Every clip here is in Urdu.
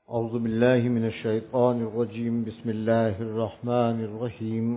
اعوذ باللہ من الشیطان الرجیم بسم اللہ الرحمن الرحیم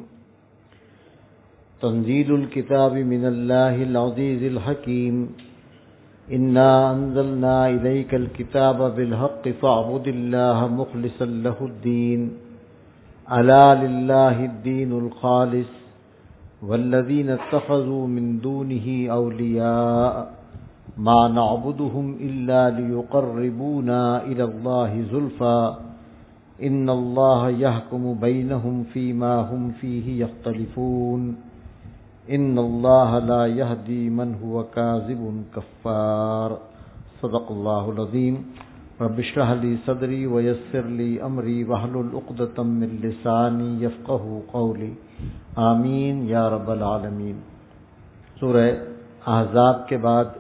تنزیل الکتاب من اللہ العزیز الحکیم انا انزلنا الیک الکتاب بالحق فاعبد اللہ مخلصا لہ الدین الا للہ الدین الخالص والذین اتخذوا من دونه اولیاء ما نعبدهم إلا ليقربونا إلى الله زلفى إن الله يحكم بينهم فيما هم فيه يختلفون إن الله لا يهدي من هو كاذب كفار صدق الله العظيم رب اشرح لي صدري ويسر لي أمري واحلل عقدة من لساني يفقهوا قولي آمین یا رب العالمین۔ سورہ احزاب کے بعد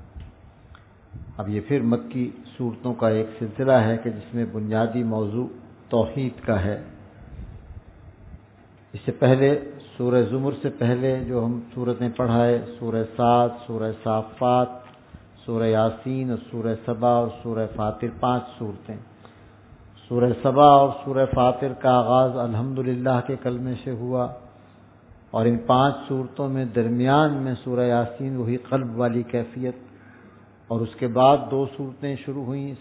اب یہ پھر مکی صورتوں کا ایک سلسلہ ہے کہ جس میں بنیادی موضوع توحید کا ہے۔ اس سے پہلے سورہ زمر سے پہلے جو ہم صورتیں پڑھائے سورہ صاد، سورہ صافات، سورہ یاسین اور سورہ سبا اور سورہ فاطر، 5 صورتیں۔ سورہ سبا اور سورہ فاطر کا آغاز الحمدللہ کے کلمے سے ہوا، اور ان 5 صورتوں میں درمیان میں سورہ یاسین وہی قلب والی کیفیت، اور اس کے بعد 2 صورتیں شروع ہوئیں،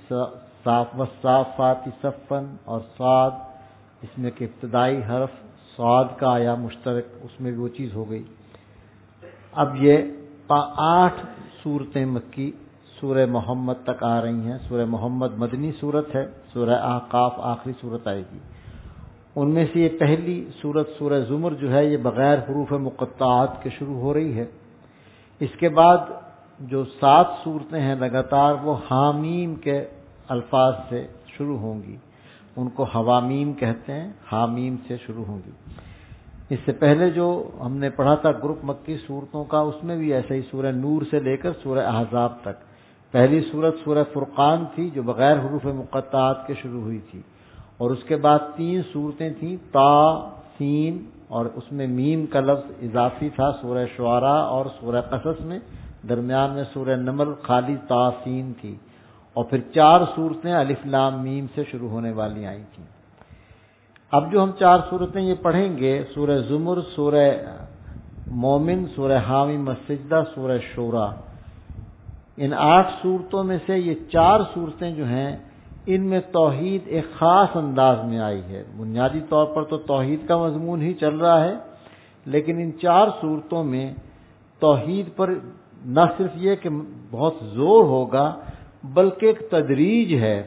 صافات صفن اور صاد، اس میں کہ ابتدائی حرف صاد کا آیا مشترک، اس میں بھی وہ چیز ہو گئی۔ اب یہ 8 صورتیں مکی سورہ محمد تک آ رہی ہیں۔ سورہ محمد مدنی صورت ہے، سورہ احقاف آخری صورت آئے گی۔ ان میں سے یہ پہلی صورت سورہ زمر جو ہے یہ بغیر حروف مقطعات کے شروع ہو رہی ہے۔ اس کے بعد جو 7 صورتیں ہیں لگاتار وہ حامیم کے الفاظ سے شروع ہوں گی، ان کو حوامیم کہتے ہیں، حامیم سے شروع ہوں گی۔ اس سے پہلے جو ہم نے پڑھا تھا گروپ مکی صورتوں کا، اس میں بھی ایسے ہی سورہ نور سے لے کر سورہ احزاب تک۔ پہلی صورت سورہ فرقان تھی جو بغیر حروف مقطعات کے شروع ہوئی تھی، اور اس کے بعد 3 صورتیں تھیں، تا، سین، اور اس میں میم کا لفظ اضافی تھا سورہ شعراء اور سورہ قصص میں، درمیان میں سورہ نمل خالی تا سین تھی، اور پھر 4 صورتیں الف لام میم سے شروع ہونے والی آئی تھیں۔ اب جو ہم 4 صورتیں یہ پڑھیں گے، سورہ زمر، سورہ مومن، سورہ حامیم السجدہ، سورہ شورى، ان 8 صورتوں میں سے یہ 4 صورتیں جو ہیں ان میں توحید ایک خاص انداز میں آئی ہے۔ بنیادی طور پر تو توحید کا مضمون ہی چل رہا ہے، لیکن ان 4 صورتوں میں توحید پر نہ صرف یہ کہ بہت زور ہوگا بلکہ ایک تدریج ہے،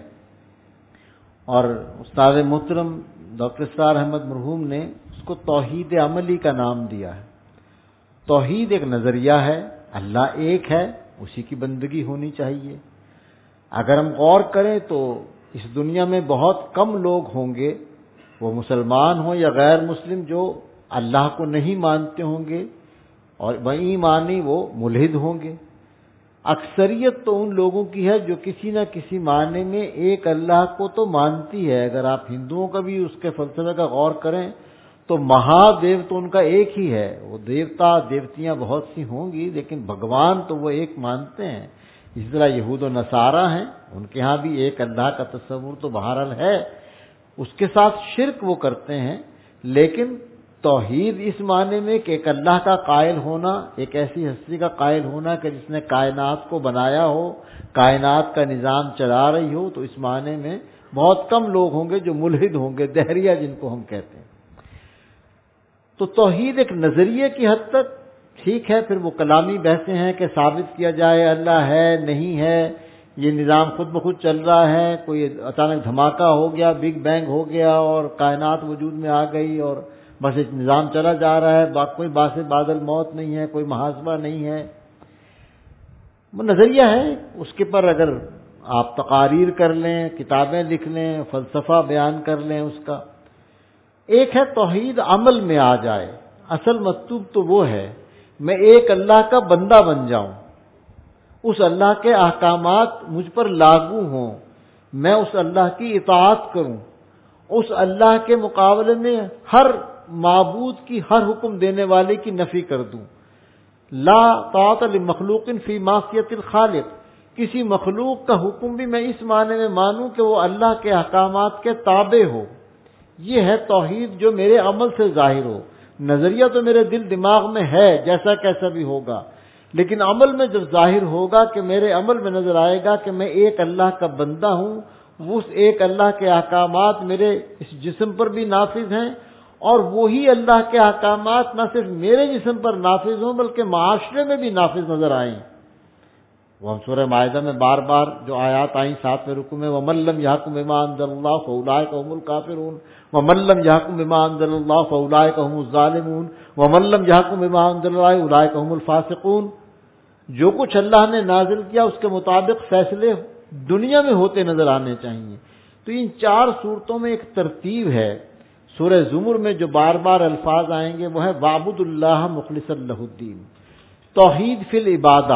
اور استاد محترم ڈاکٹر اسرار احمد مرحوم نے اس کو توحید عملی کا نام دیا ہے۔ توحید ایک نظریہ ہے، اللہ ایک ہے، اسی کی بندگی ہونی چاہیے۔ اگر ہم غور کریں تو اس دنیا میں بہت کم لوگ ہوں گے، وہ مسلمان ہوں یا غیر مسلم، جو اللہ کو نہیں مانتے ہوں گے، اور بےایمانی وہ ملحد ہوں گے۔ اکثریت تو ان لوگوں کی ہے جو کسی نہ کسی معنی میں ایک اللہ کو تو مانتی ہے۔ اگر آپ ہندوؤں کا بھی اس کے فلسفے کا غور کریں تو مہادیو تو ان کا ایک ہی ہے، وہ دیوتا دیوتیاں بہت سی ہوں گی لیکن بھگوان تو وہ ایک مانتے ہیں۔ اس طرح یہود و نصارہ ہیں، ان کے ہاں بھی ایک اللہ کا تصور تو بہرحال ہے، اس کے ساتھ شرک وہ کرتے ہیں، لیکن توحید اس معنی میں کہ ایک اللہ کا قائل ہونا، ایک ایسی ہستی کا قائل ہونا کہ جس نے کائنات کو بنایا ہو، کائنات کا نظام چلا رہی ہو، تو اس معنی میں بہت کم لوگ ہوں گے جو ملحد ہوں گے، دہریہ جن کو ہم کہتے ہیں۔ تو توحید ایک نظریے کی حد تک ٹھیک ہے، پھر وہ کلامی بحثیں ہیں کہ ثابت کیا جائے اللہ ہے نہیں ہے، یہ نظام خود بخود چل رہا ہے، کوئی اچانک دھماکہ ہو گیا، بگ بینگ ہو گیا اور کائنات وجود میں آ گئی اور بس ایک نظام چلا جا رہا ہے، کوئی باعث بعد الموت نہیں ہے، کوئی محاسبہ نہیں ہے۔ وہ نظریہ ہے، اس کے پر اگر آپ تقاریر کر لیں، کتابیں لکھ لیں، فلسفہ بیان کر لیں اس کا۔ ایک ہے توحید عمل میں آ جائے، اصل مطلوب تو وہ ہے میں ایک اللہ کا بندہ بن جاؤں، اس اللہ کے احکامات مجھ پر لاگو ہوں، میں اس اللہ کی اطاعت کروں، اس اللہ کے مقابلے میں ہر معبود کی ہر حکم دینے والے کی نفی کر دوں۔ لا طاعت لمخلوق فی معصیت الخالق، کسی مخلوق کا حکم بھی میں اس معنی میں مانوں کہ وہ اللہ کے احکامات کے تابع ہو. یہ ہے توحید جو میرے عمل سے ظاہر ہو. نظریہ تو میرے دل دماغ میں ہے جیسا کیسا بھی ہوگا، لیکن عمل میں جب ظاہر ہوگا کہ میرے عمل میں نظر آئے گا کہ میں ایک اللہ کا بندہ ہوں، اس ایک اللہ کے احکامات میرے اس جسم پر بھی نافذ ہیں، اور وہی اللہ کے احکامات نہ صرف میرے جسم پر نافذ ہوں بلکہ معاشرے میں بھی نافذ نظر آئیں. وہ سورہ مائدہ میں بار بار جو آیات آئیں 7ویں رکوع میں، وَمَن لَّمْ يَحْكُم بِمَا أَنزَلَ اللَّهُ فَأُولَٰئِكَ هُمُ الْكَافِرُونَ وَمَن لَّمْ يَحْكُم بِمَا أَنزَلَ اللَّهُ فَأُولَٰئِكَ هُمُ الظَّالِمُونَ وَمَن لَّمْ يَحْكُم بِمَا أَنزَلَ اللَّهُ أُولَٰئِكَ هُمُ الْفَاسِقُونَ. جو کچھ اللہ نے نازل کیا اس کے مطابق فیصلے دنیا میں ہوتے نظر آنے چاہیے. تو ان 4 صورتوں میں ایک ترتیب ہے. سورہ زمر میں جو بار بار الفاظ آئیں گے وہ ہے وَاعْبُدُوا اللَّهَ مُخْلِصًا لَهُ الدِّينَ. توحید فی العبادہ،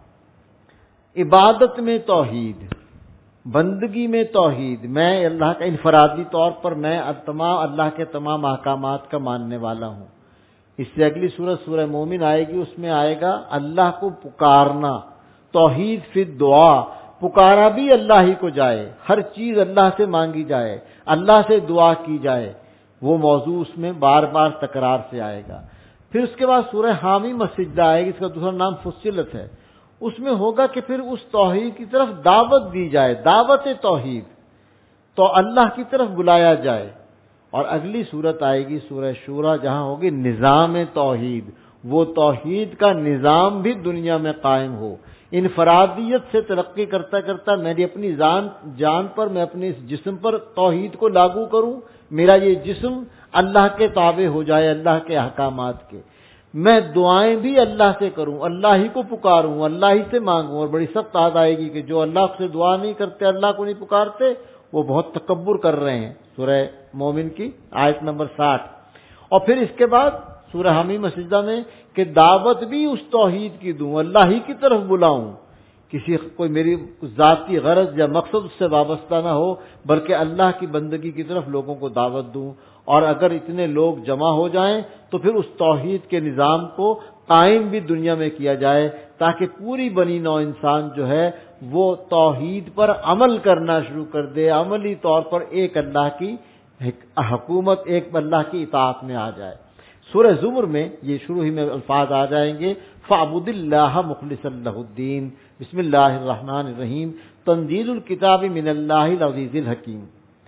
عبادت میں توحید، بندگی میں توحید. میں اللہ کا انفرادی طور پر میں اللہ کے تمام احکامات کا ماننے والا ہوں. اس سے اگلی سورہ مومن آئے گی، اس میں آئے گا اللہ کو پکارنا، توحید فی الدعا. پکارا بھی اللہ ہی کو جائے، ہر چیز اللہ سے مانگی جائے، اللہ سے دعا کی جائے. وہ موضوع اس میں بار بار تکرار سے آئے گا. پھر اس کے بعد سورہ حامیم السجدہ آئے گی، اس کا دوسرا نام فصلت ہے. اس میں ہوگا کہ پھر اس توحید کی طرف دعوت دی جائے، دعوت توحید، تو اللہ کی طرف بلایا جائے. اور اگلی صورت آئے گی سورہ شورا، جہاں ہوگی نظام توحید. وہ توحید کا نظام بھی دنیا میں قائم ہو. انفرادیت سے ترقی کرتا کرتا میری اپنی جان پر، میں اپنے اس جسم پر توحید کو لاگو کروں. میرا یہ جسم اللہ کے تابع ہو جائے، اللہ کے احکامات کے. میں دعائیں بھی اللہ سے کروں، اللہ ہی کو پکاروں، اللہ ہی سے مانگوں. اور بڑی سخت عادت آئے گی کہ جو اللہ سے دعا نہیں کرتے، اللہ کو نہیں پکارتے، وہ بہت تکبر کر رہے ہیں. سورہ مومن کی آیت نمبر 60. اور پھر اس کے بعد سورہ حمیم سجدہ میں کہ دعوت بھی اس توحید کی دوں، اللہ ہی کی طرف بلاؤں. کوئی میری ذاتی غرض یا مقصد اس سے وابستہ نہ ہو، بلکہ اللہ کی بندگی کی طرف لوگوں کو دعوت دوں. اور اگر اتنے لوگ جمع ہو جائیں تو پھر اس توحید کے نظام کو قائم بھی دنیا میں کیا جائے، تاکہ پوری بنی نوع انسان جو ہے وہ توحید پر عمل کرنا شروع کر دے، عملی طور پر ایک اللہ کی حکومت، ایک اللہ کی اطاعت میں آ جائے. سورہ زمر میں یہ شروع ہی میں الفاظ آ جائیں گے فَاعْبُدِ اللَّهَ مُخْلِصًا لَهُ الدِّينَ. بسم اللہ الرحمن الرحیم. تنزیل الکتاب من اللہ العزیز الحکیم.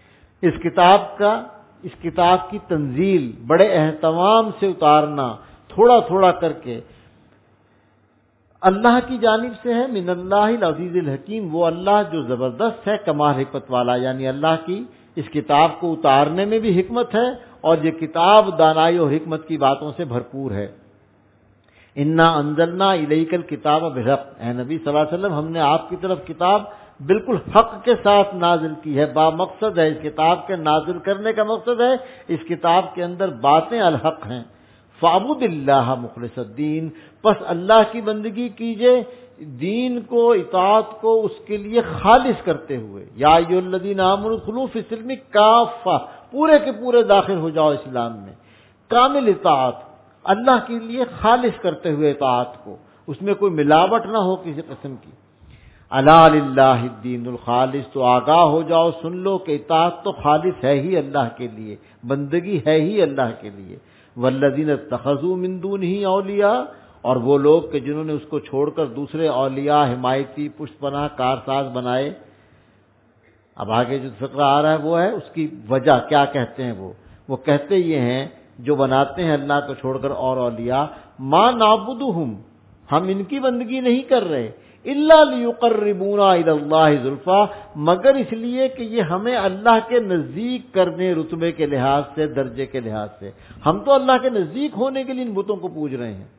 اس کتاب کی تنزیل بڑے اہتمام سے اتارنا، تھوڑا تھوڑا کر کے، اللہ کی جانب سے ہے. من اللہ العزیز الحکیم، وہ اللہ جو زبردست ہے، کمال حکمت والا. یعنی اللہ کی اس کتاب کو اتارنے میں بھی حکمت ہے، اور یہ کتاب دانائی اور حکمت کی باتوں سے بھرپور ہے. انا انزلنا الیک الکتاب بالحق. اے نبی صلی اللہ علیہ وسلم، ہم نے آپ کی طرف کتاب بالکل حق کے ساتھ نازل کی ہے. با مقصد ہے، اس کتاب کے نازل کرنے کا مقصد ہے، اس کتاب کے اندر باتیں الحق ہیں. فاعبد اللہ مخلص الدین، پس اللہ کی بندگی کیجئے، دین کو، اطاعت کو اس کے لیے خالص کرتے ہوئے. یا ایھا الذین آمنوا ادخلوا فی السلم کافہ، پورے کے پورے داخل ہو جاؤ اسلام میں. کامل اطاعت، اللہ کے لیے خالص کرتے ہوئے اطاعت کو، اس میں کوئی ملاوٹ نہ ہو کسی قسم کی. الا للہ الدین الخالص، تو آگاہ ہو جاؤ، سن لو کہ اطاعت تو خالص ہے ہی اللہ کے لیے، بندگی ہے ہی اللہ کے لیے. والذین اتخذوا من دونہ اولیاء، اور وہ لوگ کہ جنہوں نے اس کو چھوڑ کر دوسرے اولیاء، حمایتی، پشت پناہ، کارساز بنائے. اب آگے جو فقرہ آ رہا ہے وہ ہے اس کی وجہ، کیا کہتے ہیں وہ کہتے یہ ہیں جو بناتے ہیں اللہ کو چھوڑ کر اور اولیاء، ما نعبدہم، ہم ان کی بندگی نہیں کر رہے، الا لیقربونا الی اللہ زلفی، مگر اس لیے کہ یہ ہمیں اللہ کے نزدیک کرنے، رتبے کے لحاظ سے، درجے کے لحاظ سے. ہم تو اللہ کے نزدیک ہونے کے لیے ان بتوں کو پوج رہے ہیں.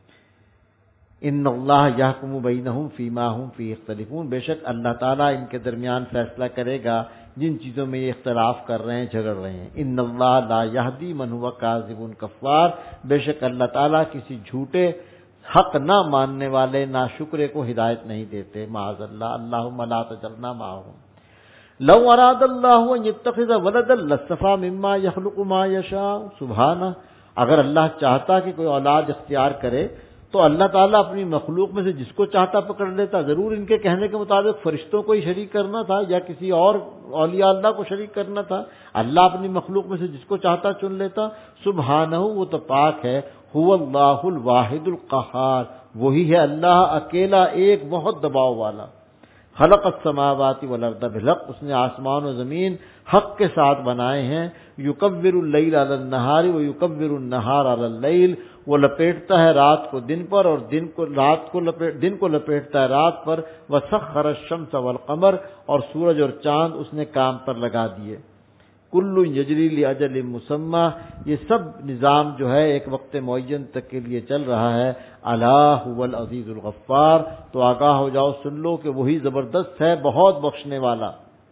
ان اللہ یحکم بینہم فیما ہم فیہ یختلفون، بے شک اللہ تعالیٰ ان کے درمیان فیصلہ کرے گا جن چیزوں میں یہ اختلاف کر رہے ہیں، جھگڑ رہے ہیں. ان اللہ لا یہدی من هو کاذب کفار، بے شک اللہ تعالیٰ کسی جھوٹے، حق نہ ماننے والے، ناشکرے کو ہدایت نہیں دیتے. معاذ اللہ، اللہم لا تجعلنا معهم. لو اراد اللہ ان یتخذ ولدا لاصطفى مما یخلق ما یشاء. سبحانہ، اگر اللہ چاہتا کہ کوئی اولاد اختیار کرے تو اللہ تعالیٰ اپنی مخلوق میں سے جس کو چاہتا پکڑ لیتا. ضرور ان کے کہنے کے مطابق فرشتوں کو ہی شریک کرنا تھا یا کسی اور اولیاء اللہ کو شریک کرنا تھا. اللہ اپنی مخلوق میں سے جس کو چاہتا چن لیتا. سبحانہ، وہ تو پاک ہے. هو اللہ الواحد القہار، وہی ہے اللہ اکیلا ایک بہت دباؤ والا. خلق السماوات والارض بالحق، اس نے آسمان و زمین حق کے ساتھ بنائے ہیں. یکور اللیل علی النہار و یکور النہار علی اللیل، وہ لپیٹتا ہے رات کو دن پر اور دن کو لپیٹتا ہے رات پر. وسخر الشمس والقمر، اور سورج اور چاند اس نے کام پر لگا دیے. کل یجری لاجل مسمى، یہ سب نظام جو ہے ایک وقت معین تک کے لیے چل رہا ہے. الا هو العزیز الغفار، تو آگاہ ہو جاؤ، سن لو کہ وہی زبردست ہے، بہت بخشنے والا.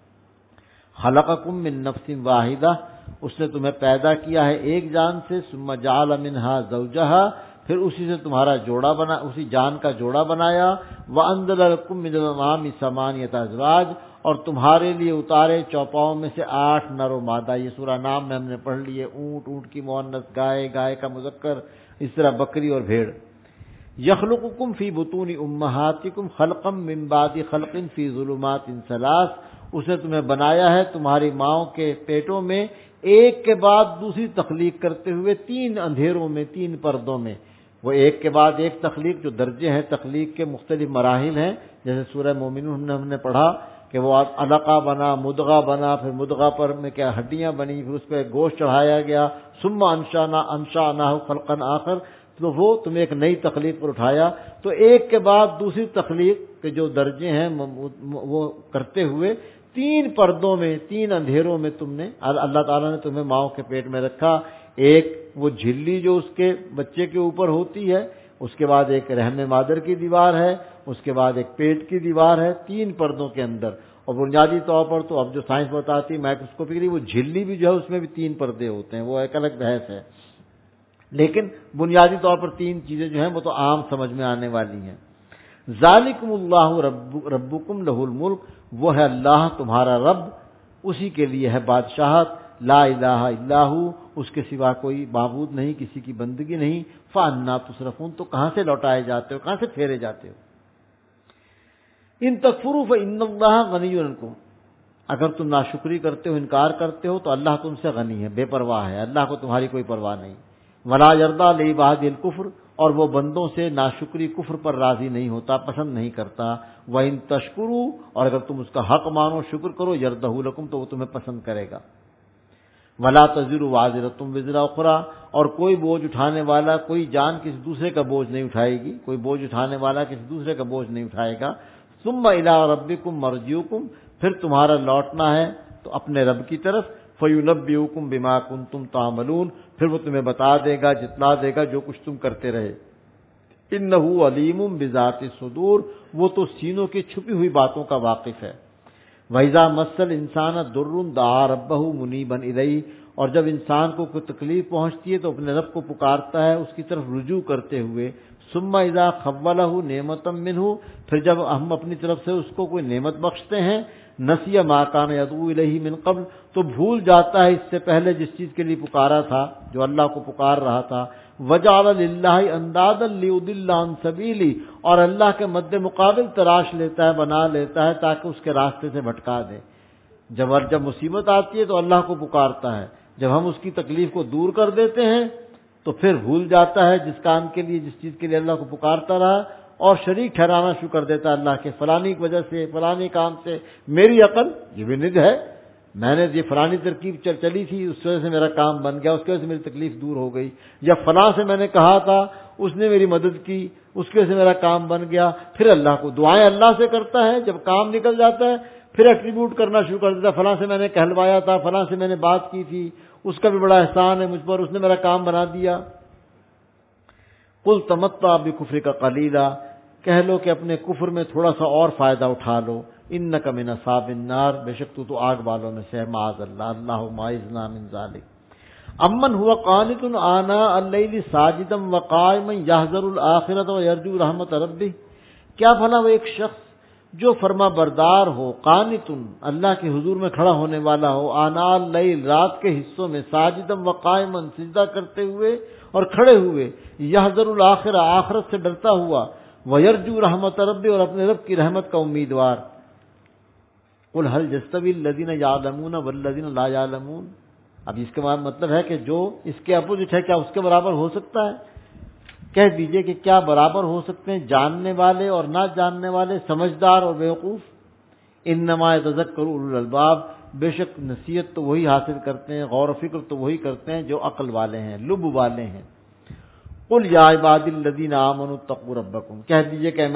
خلقکم من نفس واحدہ، اس نے تمہیں پیدا کیا ہے ایک جان سے. ثم جعل منها زوجها، پھر اسی سے تمہارا جوڑا بنا، اسی جان کا جوڑا بنایا. وانزل لکم من الانعام ثمانیۃ ازواج، اور تمہارے لیے اتارے چوپاؤں میں سے 8 نر و مادہ. یہ سورہ نام میں ہم نے پڑھ لیے. اونٹ کی مؤنث، گائے کا مذکر، اس طرح بکری اور بھیڑ. یخلقکم فی بطون امہاتکم خلقا من بعد خلق فی ظلمات ثلاث، اس نے تمہیں بنایا ہے تمہاری ماؤں کے پیٹوں میں ایک کے بعد دوسری تخلیق کرتے ہوئے 3 اندھیروں میں، 3 پردوں میں. وہ ایک کے بعد ایک تخلیق، جو درجے ہیں تخلیق کے مختلف مراحل ہیں. جیسے سورہ مومنون ہم نے پڑھا کہ وہ علقہ بنا، مدغہ بنا، پھر مدغہ پر میں کیا ہڈیاں بنی، پھر اس پہ گوشت چڑھایا گیا. ثم انشأناہ خلقا آخر، تو وہ تمہیں ایک نئی تخلیق پر اٹھایا. تو ایک کے بعد دوسری تخلیق کے جو درجے ہیں وہ کرتے ہوئے 3 پردوں میں، 3 اندھیروں میں تم نے، اللہ تعالیٰ نے تمہیں ماؤں کے پیٹ میں رکھا. ایک وہ جھلی جو اس کے بچے کے اوپر ہوتی ہے، اس کے بعد ایک رحم مادر کی دیوار ہے، اس کے بعد ایک پیٹ کی دیوار ہے، 3 پردوں کے اندر. اور بنیادی طور پر تو اب جو سائنس بتاتی ہے مائکروسکوپکلی، وہ جھلی بھی جو ہے اس میں بھی 3 پردے ہوتے ہیں، وہ ایک الگ بحث ہے. لیکن بنیادی طور پر 3 چیزیں جو ہیں وہ تو عام سمجھ میں آنے والی ہیں. ذالکم اللہ ربکم لہ الملک، وہ ہے اللہ تمہارا رب، اسی کے لیے ہے بادشاہت. لا الہ الا ہو، اس کے سوا کوئی معبود نہیں، کسی کی بندگی نہیں. فانا تصرفون، تو کہاں سے لوٹائے جاتے ہو، کہاں سے پھیرے جاتے ہو. ان تکفروا فان اللہ غنی عنکم، اگر تم ناشکری کرتے ہو، انکار کرتے ہو، تو اللہ تم سے غنی ہے، بے پرواہ ہے، اللہ کو تمہاری کوئی پرواہ نہیں. ولا یرضی لعباد الکفر، اور وہ بندوں سے ناشکری کفر پر راضی نہیں ہوتا، پسند نہیں کرتا. وَإِن تشکروا، اور اگر تم اس کا حق مانو، شکر کرو، یرضہ لکم، تو وہ تمہیں پسند کرے گا. ولا تزر وازرۃ وزر اخرى، اور کوئی بوجھ اٹھانے والا، کوئی جان کسی دوسرے کا بوجھ نہیں اٹھائے گی، کوئی بوجھ اٹھانے والا کسی دوسرے کا بوجھ نہیں اٹھائے گا. ثم الی ربکم مرجعکم، پھر تمہارا لوٹنا ہے تو اپنے رب کی طرف. فینبئکم بما کنتم تعملون، پھر وہ تمہیں بتا دے گا، جتلا دے گا جو کچھ تم کرتے رہے. انہ علیم بذات الصدور، وہ تو سینوں کی چھپی ہوئی باتوں کا واقف ہے. وَإِذَا مَسَّ الْإِنسَانَ ضُرٌّ دَعَا رَبَّهُ مُنِيبًا إِلَيْهِ، اور جب انسان کو کوئی تکلیف پہنچتی ہے تو اپنے رب کو پکارتا ہے اس کی طرف رجوع کرتے ہوئے. ثُمَّ إِذَا خَوَّلَهُ نِعْمَةً مِّنْهُ، پھر جب ہم اپنی طرف سے اس کو کوئی نعمت بخشتے ہیں. نَسِيَ مَا كَانَ يَدْعُو إِلَيْهِ مِن قَبْلُ، تو بھول جاتا ہے اس سے پہلے جس چیز کے لیے پکارا تھا، جو اللہ کو پکار رہا تھا. وَجَعَلَ لِلَّهِ أَندَادًا لِيُضِلَّ عَن سَبِيلِهِ، اور اللہ کے مد مقابل تراش لیتا ہے، بنا لیتا ہے تاکہ اس کے راستے سے بھٹکا دے. جب مصیبت آتی ہے تو اللہ کو پکارتا ہے، جب ہم اس کی تکلیف کو دور کر دیتے ہیں تو پھر بھول جاتا ہے جس کام کے لیے، جس چیز کے لیے اللہ کو پکارتا رہا، اور شریک ٹھہرانا شروع کر دیتا ہے اللہ کے. فلانی کی وجہ سے، فلانی کام سے میری عقل، یہ بھی ند ہے، میں نے یہ فلانی ترکیب چلی تھی، اس وجہ سے میرا کام بن گیا، اس کی وجہ سے میری تکلیف دور ہو گئی. یا فلاں سے میں نے کہا تھا، اس نے میری مدد کی، اس کی وجہ سے میرا کام بن گیا. پھر اللہ کو دعائیں اللہ سے کرتا ہے، جب کام نکل جاتا ہے پھر ایٹریبیوٹ کرنا شروع کر دیتا ہے، فلاں سے میں نے کہلوایا تھا، فلاں سے میں نے بات کی تھی، اس کا بھی بڑا احسان ہے مجھ پر، اس نے میرا کام بنا دیا. قل تمتع بکفرک قلیلا، کہہ لو کہ اپنے کفر میں تھوڑا سا اور فائدہ اٹھا لو. انک من اصحاب النار، بے شک تو آگ والوں میں سے ہے، معاذ اللہ، اللہم اعذنا من ذلک. امن هو قانت آناء اللیل ساجدا وقائما یحذر الآخرۃ ویرجو رحمت ربہ، کیا بھلا وہ ایک شخص جو فرما بردار ہو، قانتن اللہ کے حضور میں کھڑا ہونے والا ہو، آناء اللیل رات کے حصوں میں، ساجدم و قائما سجدہ کرتے ہوئے اور کھڑے ہوئے، یحذر الآخرہ آخرت سے ڈرتا ہوا، ویرجو رحمت ربی اور اپنے رب کی رحمت کا امیدوار۔ قل هل يستوي الذين يعلمون والذين لا يعلمون، اب اس کے بعد مطلب ہے کہ جو اس کے اپوزٹ ہے کیا اس کے برابر ہو سکتا ہے؟ کہہ دیجئے کہ کیا برابر ہو سکتے ہیں جاننے والے اور نہ جاننے والے، سمجھدار اور بیوقوف؟ انما یتذکر اولو الالباب، بے شک نصیحت تو وہی حاصل کرتے ہیں، غور و فکر تو وہی کرتے ہیں جو عقل والے ہیں، لب والے ہیں۔ قل یا عبادی الذین آمنوا اتقوا ربکم، کہہ دیجئے کہ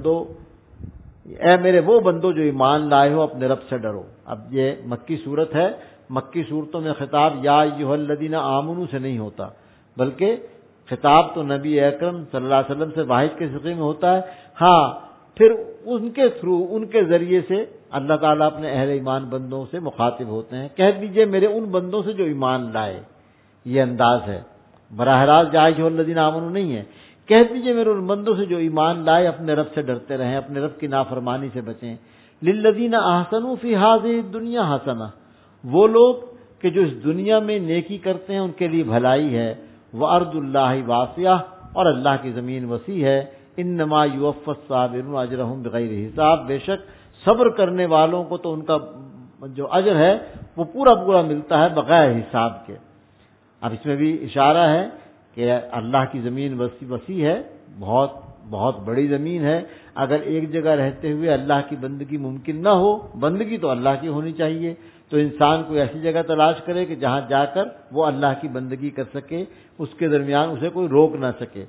اے میرے وہ بندو جو ایمان لائے ہو اپنے رب سے ڈرو۔ اب یہ مکی صورت ہے، مکی صورتوں میں خطاب یا ایھا الذین آمنوا سے نہیں ہوتا، بلکہ خطاب تو نبی اکرم صلی اللہ علیہ وسلم سے واحد کے صیغے میں ہوتا ہے۔ ہاں پھر ان کے تھرو، ان کے ذریعے سے اللہ تعالیٰ اپنے اہل ایمان بندوں سے مخاطب ہوتے ہیں۔ کہہ دیجئے میرے ان بندوں سے جو ایمان لائے، یہ انداز ہے، براہ راست یا ایھا الذین آمنوا نہیں ہے۔ کہہ دیجئے میرے ان بندوں سے جو ایمان لائے اپنے رب سے ڈرتے رہیں، اپنے رب کی نافرمانی سے بچیں۔ للذین احسنوا فی ھذہ الدنیا حسنہ، وہ لوگ کہ جو اس دنیا میں نیکی کرتے ہیں ان کے لیے بھلائی ہے۔ وَأَرْضُ اللَّهِ وَاسِعَةٌ، اور اللہ کی زمین وسیع ہے۔ إِنَّمَا يُوَفَّى الصَّابِرُونَ أَجْرَهُم بِغَيْرِ حساب، بے شک صبر کرنے والوں کو تو ان کا جو اجر ہے وہ پورا پورا ملتا ہے بغیر حساب کے۔ اب اس میں بھی اشارہ ہے کہ اللہ کی زمین وسیع ہے، بہت بہت بڑی زمین ہے۔ اگر ایک جگہ رہتے ہوئے اللہ کی بندگی ممکن نہ ہو، بندگی تو اللہ کی ہونی چاہیے، تو انسان کو ایسی جگہ تلاش کرے کہ جہاں جا کر وہ اللہ کی بندگی کر سکے، اس کے درمیان اسے کوئی روک نہ سکے۔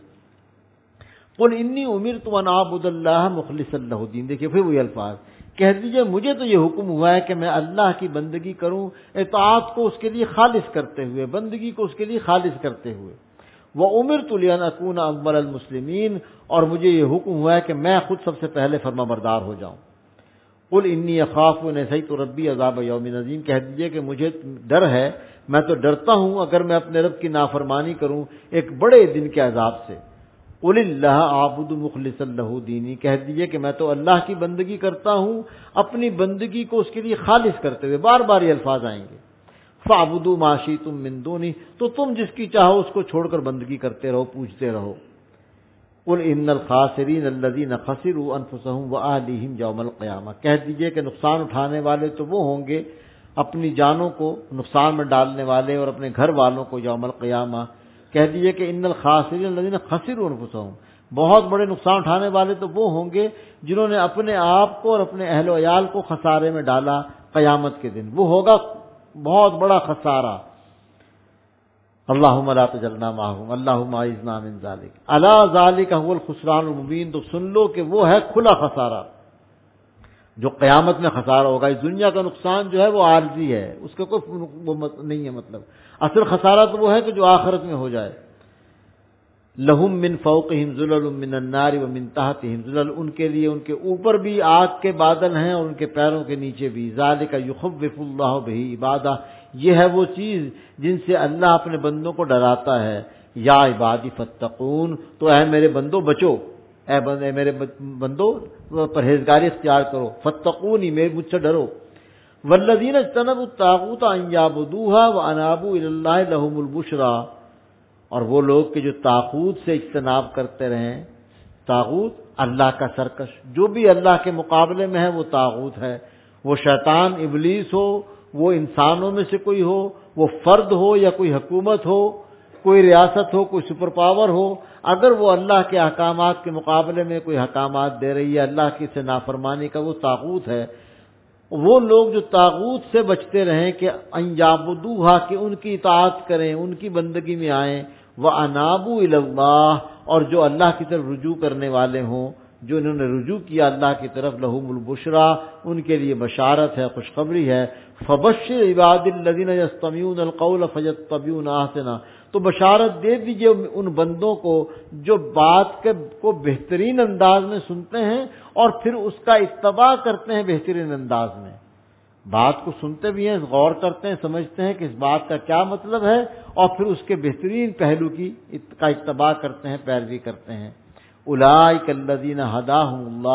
قل انی امرت ان اعبد اللہ مخلصا لہ الدین، دیکھیے پھر وہی الفاظ، کہہ دیجئے مجھے تو یہ حکم ہوا ہے کہ میں اللہ کی بندگی کروں، اطاعت کو اس کے لیے خالص کرتے ہوئے، بندگی کو اس کے لیے خالص کرتے ہوئے۔ وَأُمِرْتُ لِأَنْ أَكُونَ أَوَّلَ الْمُسْلِمِينَ، اور مجھے یہ حکم ہوا ہے کہ میں خود سب سے پہلے فرما بردار ہو جاؤں۔ قُلْ إِنِّي أَخَافُ إِنْ عَصَيْتُ رَبِّي عَذَابَ يَوْمٍ عَظِيمٍ، کہہ دیجئے کہ مجھے ڈر ہے، میں تو ڈرتا ہوں اگر میں اپنے رب کی نافرمانی کروں ایک بڑے دن کے عذاب سے۔ قُلِ اللَّهَ أَعْبُدُ مُخْلِصًا لَهُ دِينِي، کہہ دیجئے کہ میں تو اللہ کی بندگی کرتا ہوں اپنی بندگی کو اس کے لیے خالص کرتے ہوئے۔ بار بار یہ الفاظ آئیں گے، فَاعْبُدُوا مَا شِئْتُم مِّن دُونِهِ، تو تم جس کی چاہو اس کو چھوڑ کر بندگی کرتے رہو، پوجتے رہو۔ قُلْ إِنَّ الْخَاسِرِينَ الَّذِينَ خَسِرُوا أَنفُسَهُمْ وَأَهْلِيهِمْ يَوْمَ الْقِيَامَةِ، کہہ دیجئے کہ نقصان اٹھانے والے تو وہ ہوں گے، اپنی جانوں کو نقصان میں ڈالنے والے اور اپنے گھر والوں کو یوم القیامہ۔ کہہ دیجئے کہ ان الخاسرین الذین خسروا انفسهم، بہت بڑے نقصان اٹھانے والے تو وہ ہوں گے جنہوں نے اپنے آپ کو اور اپنے اہل و عیال کو خسارے میں ڈالا قیامت کے دن، وہ ہوگا بہت بڑا خسارہ۔ اللہم لا تجعلنا معہم، اللہم اعذنا من ذلک، الا ذلک هو الخسران المبین، تو سن لو کہ وہ ہے کھلا خسارہ جو قیامت میں خسارہ ہوگا۔ اس دنیا کا نقصان جو ہے وہ عارضی ہے، اس کا کوئی نہیں ہے، مطلب اصل خسارہ تو وہ ہے کہ جو آخرت میں ہو جائے۔ لہم من فوقہم ظلل من النار ومن تحتہم ظلل، ان کے لیے ان کے اوپر بھی آگ کے بادل ہیں اور ان کے پیروں کے نیچے بھی۔ ذالک یخوف اللہ بہ عبادہ، یہ ہے وہ چیز جن سے اللہ اپنے بندوں کو ڈراتا ہے۔ یا عبادی فاتقون، تو اے میرے بندو بچو، اے میرے بندو پرہیزگاری اختیار کرو، فاتقونی، مجھ سے ڈرو۔ والذین اجتنبوا الطاغوت ان یعبدوها وانابوا الی اللہ لہم البشریٰ، اور وہ لوگ کہ جو طاغوت سے اجتناب کرتے رہیں، طاغوت اللہ کا سرکش، جو بھی اللہ کے مقابلے میں ہے وہ طاغوت ہے، وہ شیطان ابلیس ہو، وہ انسانوں میں سے کوئی ہو، وہ فرد ہو یا کوئی حکومت ہو، کوئی ریاست ہو، کوئی سپر پاور ہو، اگر وہ اللہ کے احکامات کے مقابلے میں کوئی احکامات دے رہی ہے اللہ کی سے نافرمانی کا، وہ طاغوت ہے۔ وہ لوگ جو طاغوت سے بچتے رہیں کہ ان یعبدوها، کہ ان کی اطاعت کریں، ان کی بندگی میں آئیں، وانابوا الی اللہ، اور جو اللہ کی طرف رجوع کرنے والے ہوں، جو انہوں نے رجوع کیا اللہ کی طرف، لہم البشریٰ، ان کے لیے بشارت ہے، خوشخبری ہے۔ فبشر عباد الذین یستمعون القول فیتبعون احسنہ، تو بشارت دے دیجئے ان بندوں کو جو بات کو بہترین انداز میں سنتے ہیں اور پھر اس کا اتباع کرتے ہیں بہترین انداز میں۔ بات کو سنتے بھی ہیں، غور کرتے ہیں، سمجھتے ہیں کہ اس بات کا کیا مطلب ہے، اور پھر اس کے بہترین پہلو کا اتباع کرتے ہیں، پیروی کرتے ہیں۔ اولئک الذین ھداھم اللہ،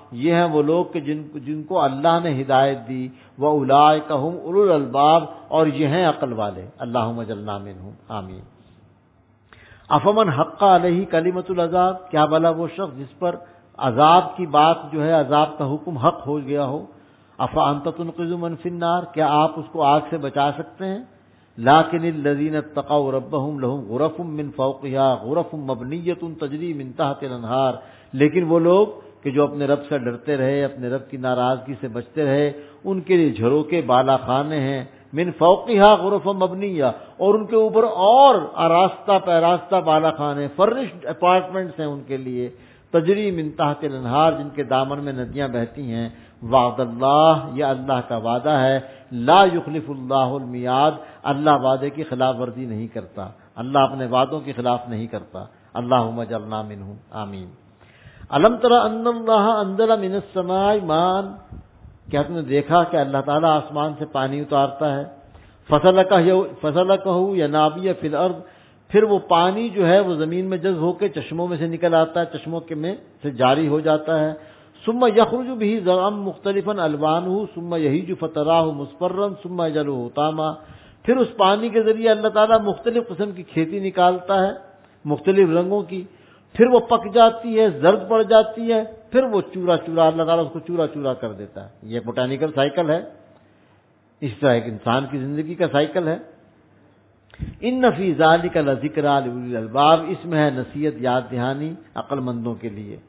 یہ ہیں وہ لوگ کہ جن کو اللہ نے ہدایت دی، وَأُولَٰئِكَ هُمْ أُولُو الْأَلْبَابِ، اور یہ ہیں عقل والے۔ اللہم اجعلنا منہم، آمین۔ افمن حق علیہ کلمۃ العذاب، کیا بھلا وہ شخص جس پر عذاب کی بات جو ہے، عذاب کا حکم حق ہو گیا ہو، افانت تنقذ من فی النار، کیا آپ اس کو آگ سے بچا سکتے ہیں؟ لیکن الذین اتقوا ربهم لهم غرف من فوقها غرف مبنیۃ تجری من تحت الانہار، لیکن وہ لوگ کہ جو اپنے رب سے ڈرتے رہے، اپنے رب کی ناراضگی سے بچتے رہے، ان کے لیے جھروکے بالا خانے ہیں، من فوقها غرف مبنیہ، اور ان کے اوپر اور آراستہ پیراستہ بالا خانے، فرنشڈ اپارٹمنٹس ہیں ان کے لیے، تجری من تحت الانہار، جن کے دامن میں ندیاں بہتی ہیں۔ وعد اللہ، یہ اللہ کا وعدہ ہے، لا یخلف اللہ المیعاد، اللہ وعدے کی خلاف ورزی نہیں کرتا، اللہ اپنے وعدوں کی خلاف نہیں کرتا۔ اللہم اجعلنا منہم، آمین۔ الم تر ان اللہ انزل من السماء ماء، کیا تم نے دیکھا کہ اللہ تعالیٰ آسمان سے پانی اتارتا ہے، فسلکہ ینابیع فی الارض، پھر وہ پانی جو ہے وہ زمین میں جذب ہو کے چشموں میں سے نکل آتا ہے، چشموں کے میں سے جاری ہو جاتا ہے۔ ثم یخرج به زرعا مختلفا الوانہ ثم یہیج فتراہ مصفرا ثم یجعلہ حطاما، پھر اس پانی کے ذریعے اللہ تعالیٰ مختلف قسم کی کھیتی نکالتا ہے، مختلف رنگوں کی، پھر وہ پک جاتی ہے، زرد پڑ جاتی ہے، پھر وہ چورا چورا، اللہ تعالیٰ اس کو چورا چورا کر دیتا ہے۔ یہ بوٹینیکل سائیکل ہے، اس طرح ایک انسان کی زندگی کا سائیکل ہے۔ ان فی ذلک لذکریٰ لأولی الالباب، اس میں ہے نصیحت، یاد دہانی عقل مندوں کے لیے۔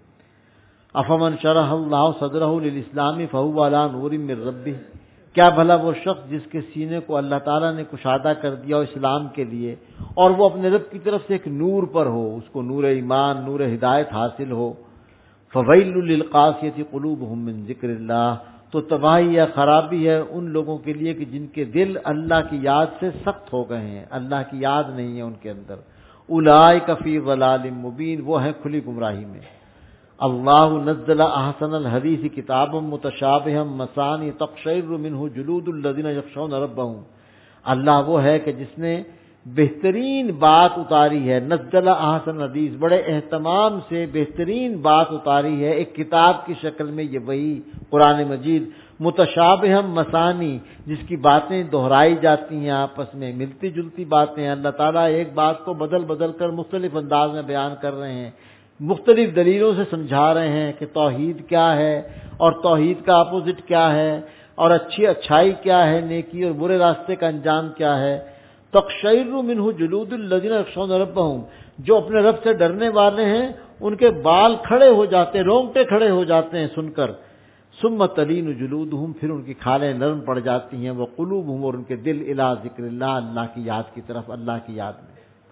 افمن شرح اللہ صدرہ للاسلام فہو علی نور من ربہ، کیا بھلا وہ شخص جس کے سینے کو اللہ تعالیٰ نے کشادہ کر دیا ہو اسلام کے لیے، اور وہ اپنے رب کی طرف سے ایک نور پر ہو، اس کو نور ایمان، نور ہدایت حاصل ہو۔ فویل للقاسیۃ قلوبہم من ذکر اللہ، تو تباہی یا خرابی ہے ان لوگوں کے لیے کہ جن کے دل اللہ کی یاد سے سخت ہو گئے ہیں، اللہ کی یاد نہیں ہے ان کے اندر۔ اولئک فی ضلال مبین، وہ ہیں کھلی گمراہی میں۔ اللہ نزل احسن الحدیث کتابا متشابہا مثانی تقشعر منہ جلود الذین یخشون ربہم، اللہ وہ ہے کہ جس نے بہترین بات اتاری ہے، نزل احسن الحدیث، بڑے اہتمام سے بہترین بات اتاری ہے ایک کتاب کی شکل میں، یہ وہی قرآن مجید، متشابہا مثانی، جس کی باتیں دہرائی جاتی ہیں، آپس میں ملتی جلتی باتیں ہیں، اللہ تعالیٰ ایک بات کو بدل بدل کر مختلف انداز میں بیان کر رہے ہیں، مختلف دلیلوں سے سمجھا رہے ہیں کہ توحید کیا ہے اور توحید کا اپوزٹ کیا ہے، اور اچھائی کیا ہے، نیکی اور برے راستے کا انجام کیا ہے۔ تقشعر منہ جلود الذین یخشون ربہم، جو اپنے رب سے ڈرنے والے ہیں ان کے بال کھڑے ہو جاتے ہیں، رونگٹے کھڑے ہو جاتے ہیں سن کر۔ ثم تلین جلودہم، پھر ان کی کھالیں نرم پڑ جاتی ہیں، وقلوبہم، اور ان کے دل الی ذکر اللہ، اللہ کی یاد کی طرف، اللہ کی یاد میں۔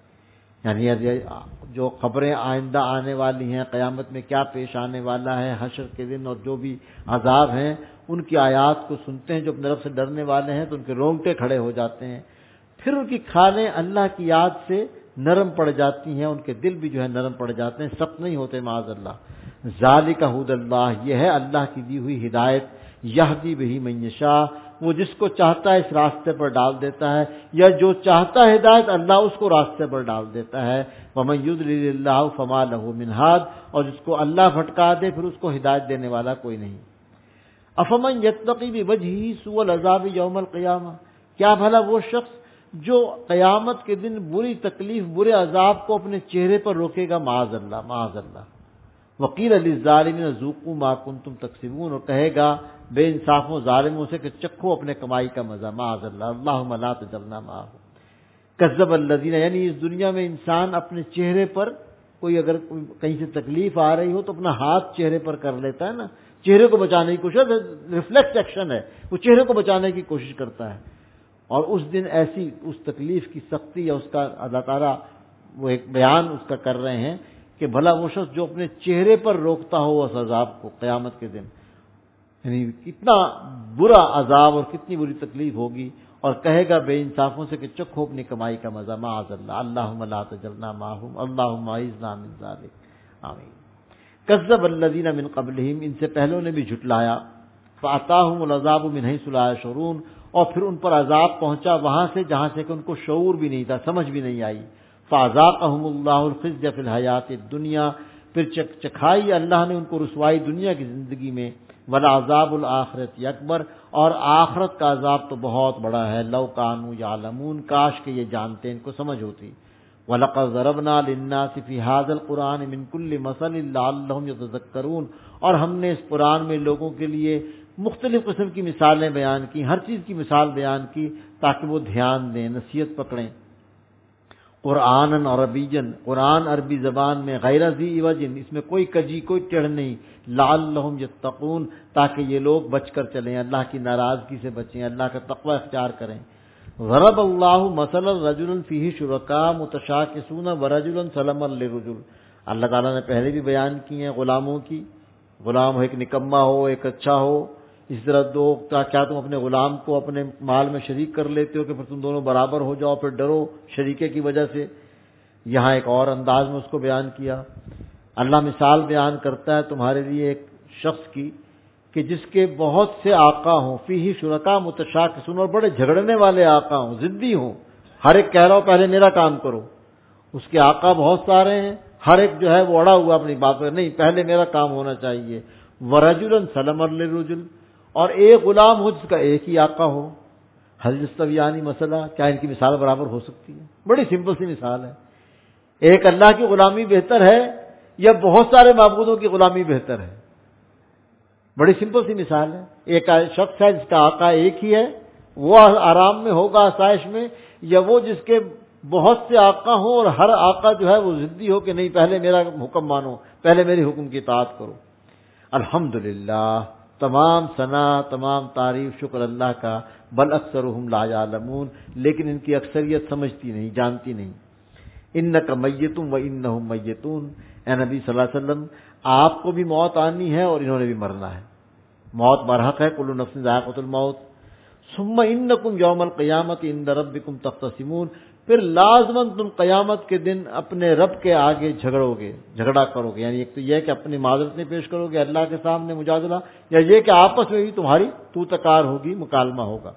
یعنی جو خبریں آئندہ آنے والی ہیں، قیامت میں کیا پیش آنے والا ہے، حشر کے دن، اور جو بھی عذاب ہیں، ان کی آیات کو سنتے ہیں جو اپنے رب سے ڈرنے والے ہیں تو ان کے رونگٹے کھڑے ہو جاتے ہیں، پھر ان کی کھالیں اللہ کی یاد سے نرم پڑ جاتی ہیں، ان کے دل بھی جو ہے نرم پڑ جاتے ہیں، سخت نہیں ہوتے معاذ اللہ۔ ذالک ھدی اللہ، یہ ہے اللہ کی دی ہوئی ہدایت، یہدی بہ من یشاء، وہ جس کو چاہتا ہے اس راستے پر ڈال دیتا ہے، یا جو چاہتا ہے ہدایت اللہ اس کو راستے پر ڈال دیتا ہے۔ ومن یضلل اللہ فما لہ من ہاد، اور جس کو اللہ بھٹکا دے پھر اس کو ہدایت دینے والا کوئی نہیں۔ افمن یتقی بوجہہ سوء العذاب یوم القیامہ، کیا بھلا وہ شخص جو قیامت کے دن بری تکلیف، برے عذاب کو اپنے چہرے پر روکے گا، معاذ اللہ معاذ اللہ۔ وقیل للظالمین ذوقوا ما کنتم تکسبون، اور کہے گا بے انصافوں ظالموں سے کہ چکھو اپنے کمائی کا مزہ، معاذ اللہ۔ اللہم لا تجعلنا معهم۔ کذب الذین، یعنی اس دنیا میں انسان اپنے چہرے پر کوئی اگر کہیں سے تکلیف آ رہی ہو تو اپنا ہاتھ چہرے پر کر لیتا ہے نا، چہرے کو بچانے کی کوشش، ریفلیکس ایکشن ہے، وہ چہرے کو بچانے کی کوشش کرتا ہے۔ اور اس دن ایسی اس تکلیف کی سختی یا اس کا اللہ تعالیٰ وہ ایک بیان اس کا کر رہے ہیں کہ بھلا وہ شخص جو اپنے چہرے پر روکتا ہو اس عذاب کو قیامت کے دن، یعنی کتنا برا عذاب اور کتنی بری تکلیف ہوگی، اور کہے گا بے انصافوں سے کہ چکھو اپنی کمائی کا مزہ، معاذ اللہ۔ اللہم لا تجعلنا معهم، اللہم اعذنا من ذلک، آمین۔ کذب الذین من قبلہم، ان سے پہلوں نے بھی جھٹلایا، فاتاہم العذاب من حیث لا یشعرون، اور پھر ان پر عذاب پہنچا وہاں سے جہاں سے کہ ان کو شعور بھی نہیں تھا، سمجھ بھی نہیں آئی۔ فاذاقہم اللہ الخزي فی الحیات الدنیا، پھر چکھائی اللہ نے ان کو رسوائی دنیا کی زندگی میں، ولعذاب الآخرۃ اکبر، اور آخرت کا عذاب تو بہت بڑا ہے، لو کانوا یعلمون، کاش کہ یہ جانتے، ان کو سمجھ ہوتی۔ وَلَقَدْ ضَرَبْنَا لِلنَّاسِ فِي هَذَا الْقُرْآنِ مِنْ كُلِّ مَثَلٍ لَعَلَّهُمْ يَتَذَكَّرُونَ، اور ہم نے اس قرآن میں لوگوں کے لیے مختلف قسم کی مثالیں بیان کی، ہر چیز کی مثال بیان کی تاکہ وہ دھیان دیں، نصیحت پکڑیں۔ قرآن عربیًا، قرآن عربی زبان میں، غیر ذی عوج، اس میں کوئی کجی کوئی ٹیڑھ نہیں، لعلہم یتقون، تاکہ یہ لوگ بچ کر چلیں، اللہ کی ناراضگی سے بچیں، اللہ کا تقوی اختیار کریں۔ ضرب اللہ مثلا رجلا فیہ شرکاء متشاکسون ورجلا سلما لرجل، اللہ تعالیٰ نے پہلے بھی بیان کی ہیں غلاموں کی، غلام ہو، ایک نکما ہو ایک اچھا ہو، اس طرح دو، کیا تم اپنے غلام کو اپنے مال میں شریک کر لیتے ہو کہ پھر تم دونوں برابر ہو جاؤ، پھر ڈرو شریکے کی وجہ سے۔ یہاں ایک اور انداز میں اس کو بیان کیا۔ اللہ مثال بیان کرتا ہے تمہارے لیے ایک شخص کی کہ جس کے بہت سے آقا ہوں، فیہ شرکاء متشاکسون، اور بڑے جھگڑنے والے آقا ہوں، ضدی ہوں، ہر ایک کہہ رہا ہو پہلے میرا کام کرو، اس کے آقا بہت سارے ہیں، ہر ایک جو ہے وہ اڑا ہوا اپنی بات پر، نہیں پہلے میرا کام ہونا چاہیے۔ ورجلا سلما لرجل، اور ایک غلام ہو جس کا ایک ہی آقا ہو، هل یستویان مسئلہ، کیا ان کی مثال برابر ہو سکتی ہے؟ بڑی سمپل سی مثال ہے، ایک اللہ کی غلامی بہتر ہے یا بہت سارے معبودوں کی غلامی بہتر ہے؟ بڑی سمپل سی مثال ہے، ایک شخص ہے جس کا آقا ایک ہی ہے، وہ آرام میں ہوگا، آسائش میں، یا وہ جس کے بہت سے آقا ہوں اور ہر آقا جو ہے وہ ضدی ہو کہ نہیں پہلے میرا حکم مانو، پہلے میری حکم کی اطاعت کرو۔ الحمدللہ، تمام ثنا، تمام تعریف، شکر اللہ کا، بل اکثرهم لا یعلمون، لیکن ان کی اکثریت سمجھتی نہیں، جانتی نہیں۔ انک میت و انہم میتون، اے نبی صلی اللہ علیہ وسلم آپ کو بھی موت آنی ہے اور انہوں نے بھی مرنا ہے، موت برحق ہے، کل نفس ذائقۃ الموت۔ ثم انکم یوم القیامۃ عند ربکم تختصمون، پھر لازماً تم قیامت کے دن اپنے رب کے آگے جھگڑا کرو گے، یعنی ایک تو یہ کہ اپنی معذرتیں پیش کرو گے اللہ کے سامنے مجادلہ، یا یہ کہ آپس میں بھی تمہاری تو تکار ہوگی، مکالمہ ہوگا۔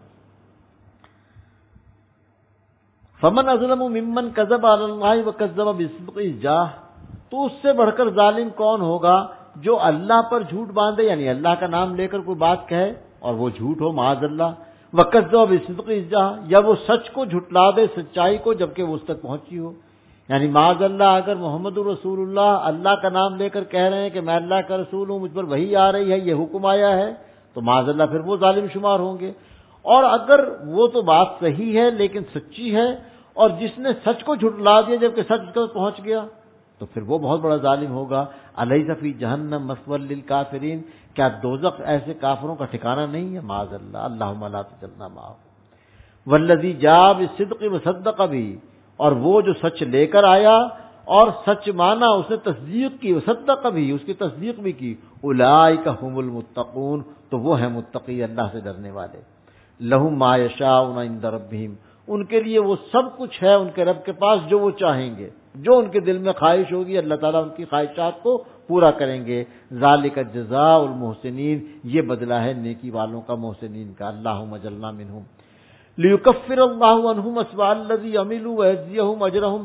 فمن اظلم ممن کذب علی اللہ وکذب بالصدق اذ جاءہ، تو اس سے بڑھ کر ظالم کون ہوگا جو اللہ پر جھوٹ باندھے، یعنی اللہ کا نام لے کر کوئی بات کہے اور وہ جھوٹ ہو، معاذ اللہ، وکذب بالصدق اذ جاءہ، یا وہ سچ کو جھٹلا دے، سچائی کو، جبکہ وہ اس تک پہنچی ہو، یعنی معاذ اللہ اگر محمد رسول اللہ اللہ کا نام لے کر کہہ رہے ہیں کہ میں اللہ کا رسول ہوں، مجھ پر وحی آ رہی ہے، یہ حکم آیا ہے، تو معاذ اللہ پھر وہ ظالم شمار ہوں گے۔ اور اگر وہ تو بات صحیح ہے لیکن سچی ہے، اور جس نے سچ کو جھٹلا دیا جبکہ سچ تک پہنچ گیا، تو پھر وہ بہت بڑا ظالم ہوگا۔ الیس فی جہنم مثوی للکافرین، کیا دوزخ ایسے کافروں کا ٹھکانہ نہیں ہے؟ معاذ اللہ، اللہم لا تجعلنا معهم۔ والذی جاء بالصدق وصدق به، اور وہ جو سچ لے کر آیا اور سچ مانا، اس نے تصدیق کی، وصدق به، اس کی تصدیق بھی کی، اولئک هم المتقون، تو وہ ہیں متقی، اللہ سے ڈرنے والے۔ لہم ما یشاءون عند ربہم، ان کے لیے وہ سب کچھ ہے ان کے رب کے پاس جو وہ چاہیں گے، جو ان کے دل میں خواہش ہوگی اللہ تعالیٰ ان کی خواہشات کو پورا کریں گے۔ ذالک جزاء المحسنین، یہ بدلہ ہے نیکی والوں کا، محسنین کا۔ اللہم اجعلنا منہم۔ لیکفر اللہ عنہم اسوأ الذی عملوا ویجزیہم اجرہم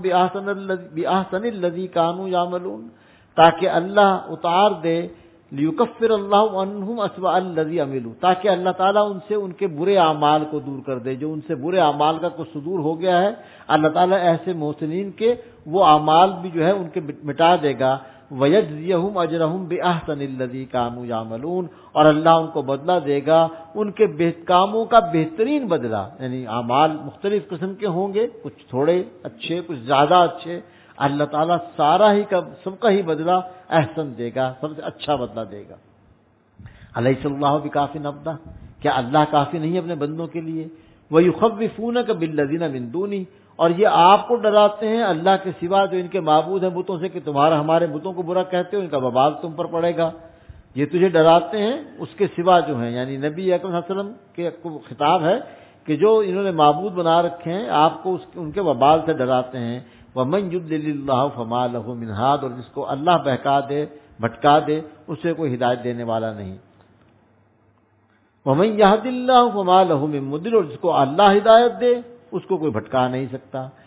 بأحسن الذی کانوا یعملون، تاکہ اللہ اتار دے، لیکفر اللہ عنہم اسوأ الذی عملوا، تاکہ اللہ تعالیٰ ان سے ان کے برے اعمال کو دور کر دے، جو ان سے برے اعمال کا کچھ صدور ہو گیا ہے، اللہ تعالیٰ ایسے محسنین کے وہ اعمال بھی جو ہے ان کے مٹا دے گا۔ وَيَجْزِيَهُمْ أَجْرَهُمْ بِأَحْسَنِ الَّذِي كَانُوا يَعْمَلُونَ، اور اللہ ان کو بدلہ دے گا ان کے کاموں کا بہترین بدلہ، یعنی اعمال مختلف قسم کے ہوں گے، کچھ تھوڑے اچھے، کچھ زیادہ اچھے، اللہ تعالیٰ سارا ہی کا سب کا ہی بدلہ احسن دے گا، سب سے اچھا بدلہ دے گا۔ الیس اللہ بکاف عبدہ، کیا اللہ کافی نہیں اپنے بندوں کے لیے؟ وَيُخَوِّفُونَكَ بِالَّذِينَ مِن دُونِهِ، اور یہ آپ کو ڈراتے ہیں اللہ کے سوا جو ان کے معبود ہیں بتوں سے، کہ تمہارا ہمارے بتوں کو برا کہتے ہو، ان کا وبال تم پر پڑے گا۔ یہ تجھے ڈراتے ہیں اس کے سوا جو ہیں، یعنی نبی اکرم صلی اللہ علیہ وسلم کے خطاب ہے کہ جو انہوں نے معبود بنا رکھے ہیں آپ کو ان کے وبال سے ڈراتے ہیں۔ وَمَن يُضْلِلِ اللَّهُ فَمَا لَهُ مِنْ هَادٍ، اور جس کو اللہ بہکا دے، بھٹکا دے، اسے کوئی ہدایت دینے والا نہیں۔ وَمَن يَهْدِ اللَّهُ فَمَا لَهُ مِن مُضِلٍّ، اور جس کو اللہ ہدایت دے اس کو کوئی بھٹکا نہیں سکتا۔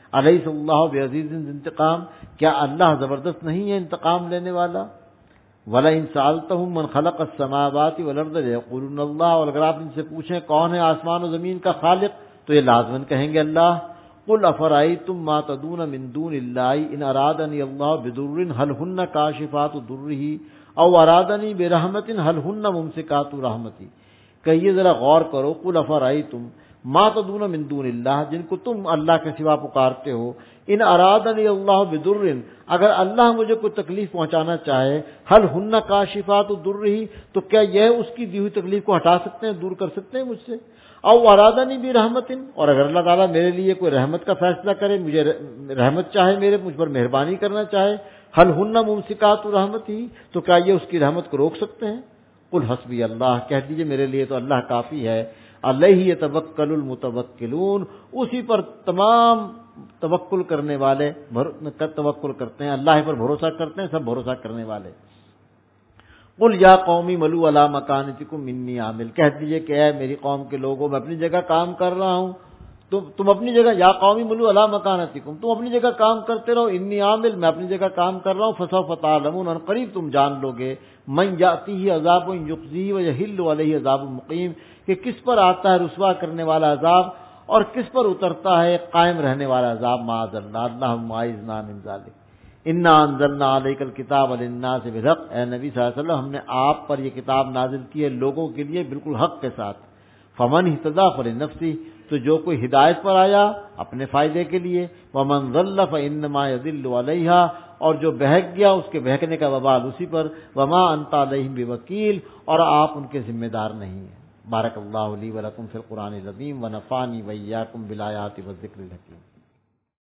الیس اللہ بعزیز ذی انتقام، کیا اللہ زبردست نہیں ہے انتقام لینے والا؟ وَلَئِن سَأَلْتَهُم مَّنْ خَلَقَ السَّمَاوَاتِ وَالْأَرْضَ لَيَقُولُنَّ اللَّهُ، اور اگر آپ ان سے پوچھیں کون ہے آسمان و زمین کا خالق تو یہ لازماً کہیں گے اللہ۔ قُلْ أَفَرَأَيْتُم مَّا تَدْعُونَ مِن دُونِ اللَّهِ إِنْ أَرَادَنِيَ اللَّهُ بِضُرٍّ هَلْ هُنَّ كَاشِفَاتُ ضُرِّهِ أَوْ أَرَادَنِي بِرَحْمَةٍ هَلْ هُنَّ مُمْسِكَاتُ رَحْمَتِهِ۔ کہیے ذرا غور کرو، قُلْ أَفَرَأَيْتُم مَّا تَدْعُونَ مِن دُونِ اللَّهِ، جن کو تم اللہ کے سوا پکارتے ہو، ان ارادنی اللہ بضر، اگر اللہ مجھے کوئی تکلیف پہنچانا چاہے، هل هن کاشفات ضرہ، تو کیا یہ اس کی دی ہوئی تکلیف کو ہٹا سکتے ہیں، دور کر سکتے ہیں مجھ سے؟ او ارادنی برحمت، اور اگر اللہ تعالیٰ میرے لیے کوئی رحمت کا فیصلہ کرے، مجھے رحمت چاہے، مجھ پر مہربانی کرنا چاہے، هل هن ممسکات رحمتہ، تو کیا یہ اس کی رحمت کو روک سکتے ہیں؟ قل حسبی اللہ، کہہ دیجئے میرے لیے تو اللہ کافی ہے، علیہ یتوکل المتوکلون، اسی پر تمام توکل کرنے والے توکل کرتے ہیں، اللہ پر بھروسہ کرتے ہیں سب بھروسہ کرنے والے۔ قل یا قومی ملو علی مکانتکم انی عامل، کہہ دیجئے کہ اے میری قوم کے لوگوں میں اپنی جگہ کام کر رہا ہوں، تم اپنی جگہ، یا قومی ملو علی مکانتکم، تم اپنی جگہ کام کرتے رہو، انی عامل، میں اپنی جگہ کام کر رہا ہوں، فسوف تعلمون، ان قریب تم جان لو گے، من یاتیہ عذاب یخزیہ ویحل علیہ عذاب مقیم، کہ کس پر آتا ہے رسوا کرنے والا عذاب اور کس پر اترتا ہے قائم رہنے والا عذاب، معاذ اللہ، اللہم اعذنا من ذلک۔ انا انزلنا علیک الکتاب للناس بالحق، اے نبی صلی اللہ علیہ وسلم ہم نے آپ پر یہ کتاب نازل کی ہے لوگوں کے لیے بالکل حق کے ساتھ، فمن اہتدی فلنفسہ، تو جو کوئی ہدایت پر آیا اپنے فائدے کے لیے، ومن ضل فانما یضل علیہا، اور جو بہک گیا اس کے بہکنے کا وبال اسی پر، وما انت علیہم بوکیل، اور آپ ان کے ذمہ دار نہیں ہیں۔ بارک اللہ لی ولکم فی القرآن العظیم ونفعنی وإیاکم بالآیات والذکر الحکیم۔